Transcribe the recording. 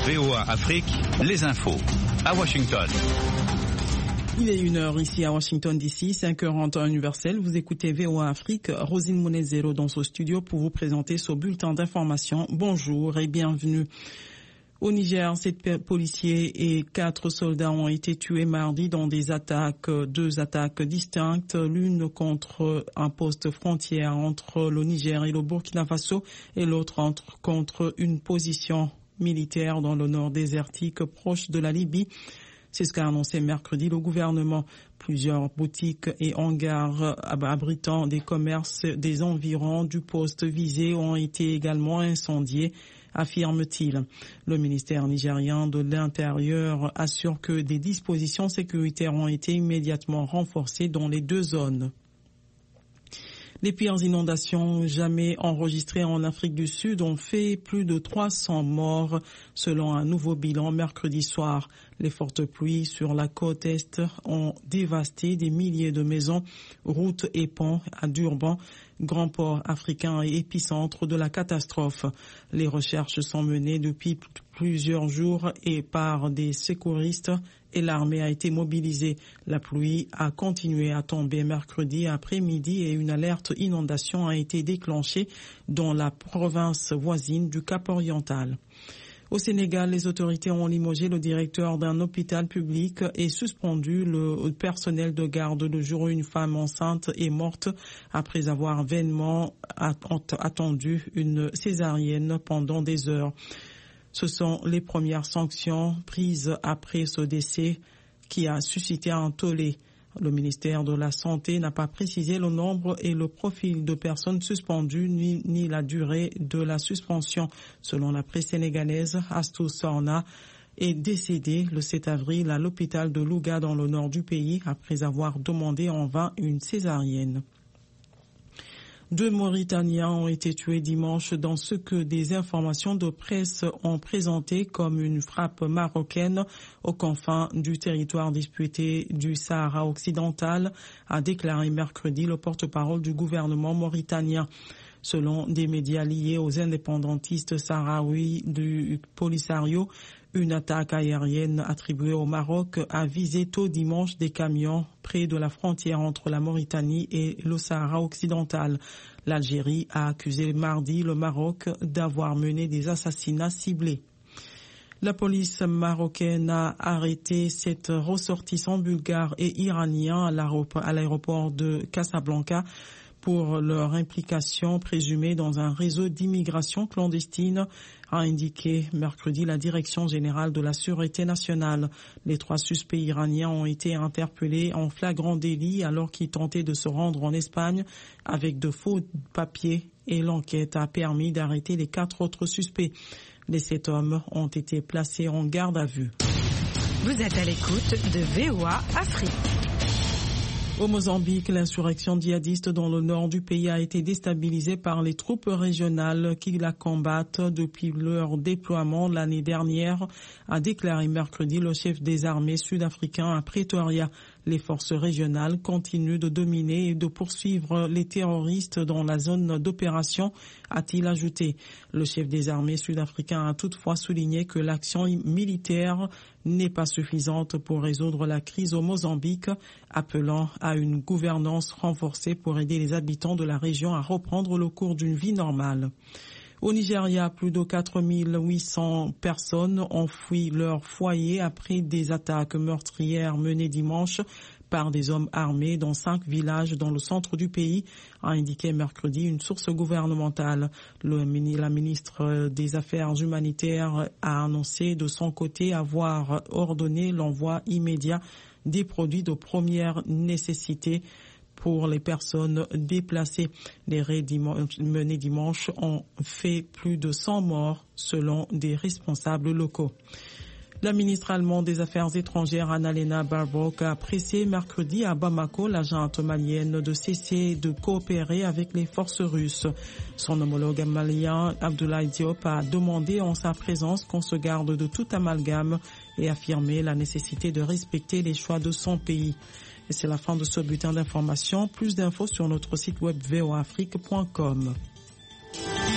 VOA Afrique, les infos. À Washington. Il est 1h ici à Washington DC, 5h en temps universel. Vous écoutez VOA Afrique, Rosine Monezero dans ce studio pour vous présenter ce bulletin d'information. Bonjour et bienvenue. Au Niger, 7 policiers et 4 soldats ont été tués mardi dans deux attaques distinctes, l'une contre un poste frontière entre le Niger et le Burkina Faso et l'autre contre une position militaire dans le nord désertique proche de la Libye. C'est ce qu'a annoncé mercredi le gouvernement. Plusieurs boutiques et hangars abritant des commerces des environs du poste visé ont été également incendiés, affirme-t-il. Le ministère nigérien de l'Intérieur assure que des dispositions sécuritaires ont été immédiatement renforcées dans les deux zones. Les pires inondations jamais enregistrées en Afrique du Sud ont fait plus de 300 morts selon un nouveau bilan mercredi soir. Les fortes pluies sur la côte est ont dévasté des milliers de maisons, routes et ponts à Durban, grand port africain et épicentre de la catastrophe. Les recherches sont menées depuis plusieurs jours et par des secouristes et l'armée a été mobilisée. La pluie a continué à tomber mercredi après-midi et une alerte inondation a été déclenchée dans la province voisine du Cap-Oriental. Au Sénégal, les autorités ont limogé le directeur d'un hôpital public et suspendu le personnel de garde le jour où une femme enceinte est morte après avoir vainement attendu une césarienne pendant des heures. Ce sont les premières sanctions prises après ce décès qui a suscité un tollé. Le ministère de la Santé n'a pas précisé le nombre et le profil de personnes suspendues ni la durée de la suspension. Selon la presse sénégalaise, Astou Sorna est décédé le 7 avril à l'hôpital de Louga dans le nord du pays après avoir demandé en vain une césarienne. 2 Mauritaniens ont été tués dimanche dans ce que des informations de presse ont présenté comme une frappe marocaine aux confins du territoire disputé du Sahara occidental, a déclaré mercredi le porte-parole du gouvernement mauritanien. Selon des médias liés aux indépendantistes sahraouis du Polisario, une attaque aérienne attribuée au Maroc a visé tôt dimanche des camions près de la frontière entre la Mauritanie et le Sahara occidental. L'Algérie a accusé mardi le Maroc d'avoir mené des assassinats ciblés. La police marocaine a arrêté 7 ressortissants bulgares et iraniens à l'aéroport de Casablanca pour leur implication présumée dans un réseau d'immigration clandestine, a indiqué mercredi la Direction générale de la Sûreté nationale. Les 3 suspects iraniens ont été interpellés en flagrant délit alors qu'ils tentaient de se rendre en Espagne avec de faux papiers et l'enquête a permis d'arrêter les 4 autres suspects. Les 7 hommes ont été placés en garde à vue. Vous êtes à l'écoute de VOA Afrique. Au Mozambique, l'insurrection djihadiste dans le nord du pays a été déstabilisée par les troupes régionales qui la combattent depuis leur déploiement l'année dernière, a déclaré mercredi le chef des armées sud-africains à Pretoria. Les forces régionales continuent de dominer et de poursuivre les terroristes dans la zone d'opération, a-t-il ajouté. Le chef des armées sud-africains a toutefois souligné que l'action militaire n'est pas suffisante pour résoudre la crise au Mozambique, appelant à une gouvernance renforcée pour aider les habitants de la région à reprendre le cours d'une vie normale. Au Nigeria, plus de 4800 personnes ont fui leur foyer après des attaques meurtrières menées dimanche par des hommes armés dans 5 villages dans le centre du pays, a indiqué mercredi une source gouvernementale. La ministre des Affaires humanitaires a annoncé de son côté avoir ordonné l'envoi immédiat des produits de première nécessité pour les personnes déplacées. Les raids menés dimanche ont fait plus de 100 morts selon des responsables locaux. La ministre allemande des Affaires étrangères Annalena Baerbock a pressé mercredi à Bamako la junte malienne de cesser de coopérer avec les forces russes. Son homologue malien Abdoulaye Diop a demandé en sa présence qu'on se garde de tout amalgame et affirmé la nécessité de respecter les choix de son pays. Et c'est la fin de ce bulletin d'information. Plus d'infos sur notre site web voafrique.com.